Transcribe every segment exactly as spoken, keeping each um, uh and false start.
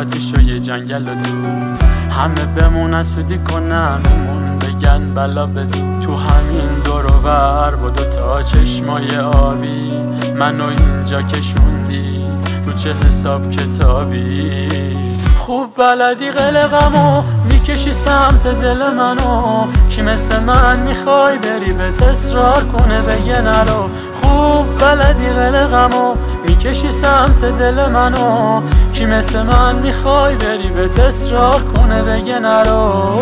آتیش و یه جنگل و دود، همه بمونن سودی کنن همون بگن بلا بدو. تو همین دور و ور با دوتا چشمای آبی منو اینجا کشوندی رو چه حساب کتابی. خوب بلدی قلقمو میکشی سمت دل منو، کی مثل من میخوای بری بهت اصرار کنه بگه نرو. خوب بلدی قلقمو میکشی سمت دل منو، کی مثل من میخوای بری بهت اصرار کنه بگه نرو.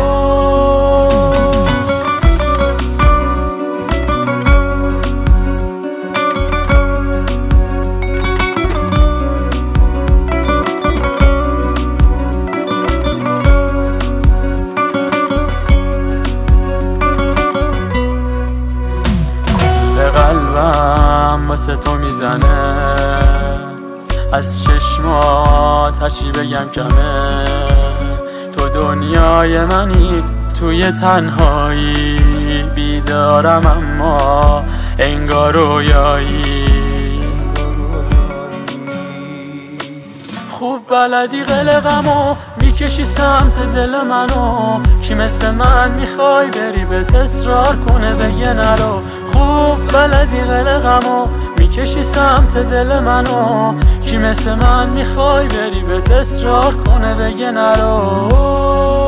قلبم واسه تو میزنه، از چشمات هرچی بگم کمه. تو دنیای منی توی تنهایی، بیدارم اما انگار رویایی. خوب بلدی قلقمو میکشی سمت دل منو، کی مثل من میخوای بری بهت اصرار کنه بگه نرو. خوب بلدی قلقمو میکشی سمت دل منو، کی مثل من میخوای بری بهت اصرار کنه بگه نرو.